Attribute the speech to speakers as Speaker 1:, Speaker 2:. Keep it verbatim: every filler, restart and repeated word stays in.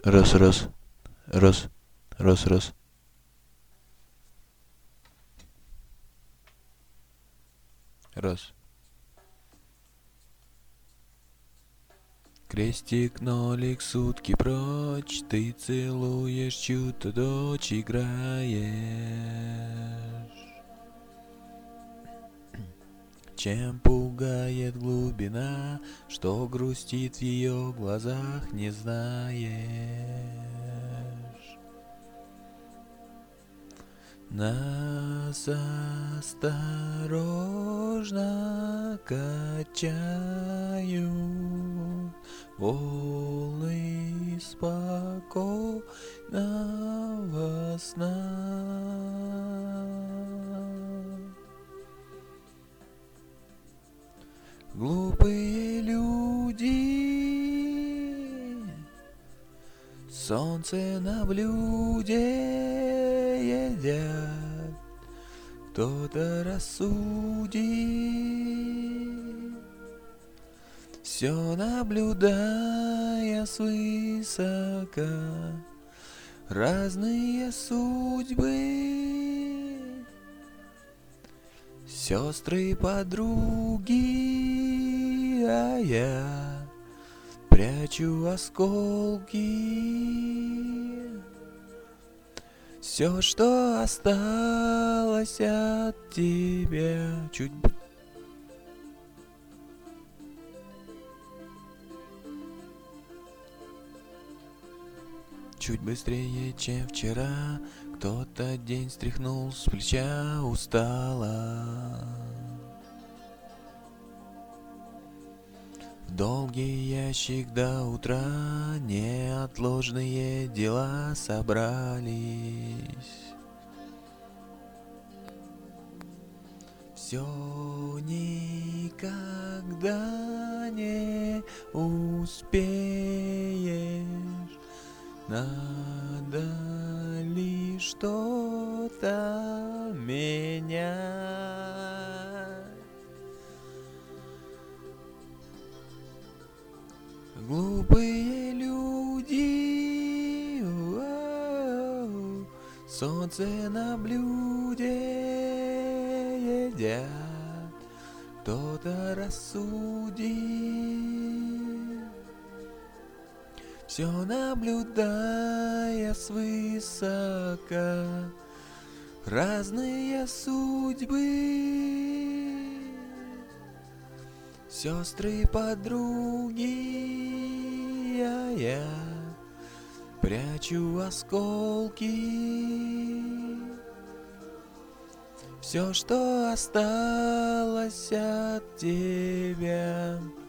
Speaker 1: Раз, раз, раз, раз, раз. Раз. Крестик, нолик, сутки прочь, ты целуешь чью-то дочь, играешь. Чем пугает глубина, что грустит в ее глазах, не знаешь. Нас осторожно качают волны спокойного сна. Глупые люди, солнце на блюде едят, кто-то рассудит, все наблюдая свысока разные судьбы. Сестры, подруги, а я прячу осколки. Все, что осталось от тебя, чуть Чуть быстрее, чем вчера, кто-то день стряхнул с плеча устало. В долгий ящик до утра неотложные дела собрались. Все никогда не успеешь. Надо ли что-то менять? Глупые люди, о-о-о, солнце на блюде едят, кто-то рассудит. Все наблюдая свысока разные судьбы. Сестры, подруги, а я прячу осколки. Все, что осталось от тебя,